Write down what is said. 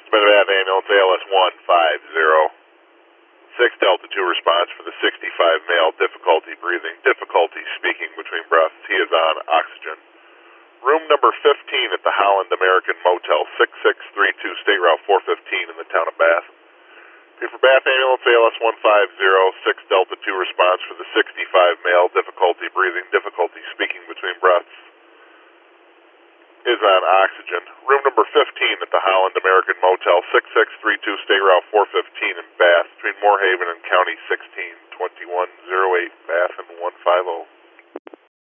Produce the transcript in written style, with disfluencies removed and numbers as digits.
Medevac ambulance ALS 150. 6 Delta 2 response for the 65 male, difficulty breathing, difficulty speaking between breaths. He is on oxygen. Room number 15 at the Holland American Motel, 6632 State Route 415 in the town of Bath. For Bath ambulance ALS 150, 6 Delta 2 response for the 65 male, difficulty breathing, difficulty speaking between breaths. Is on oxygen. Room number 15 at the Holland American Motel, 6632 State Route 415 in Bath, between Moorhaven and County 16, 2108, Bath and 150.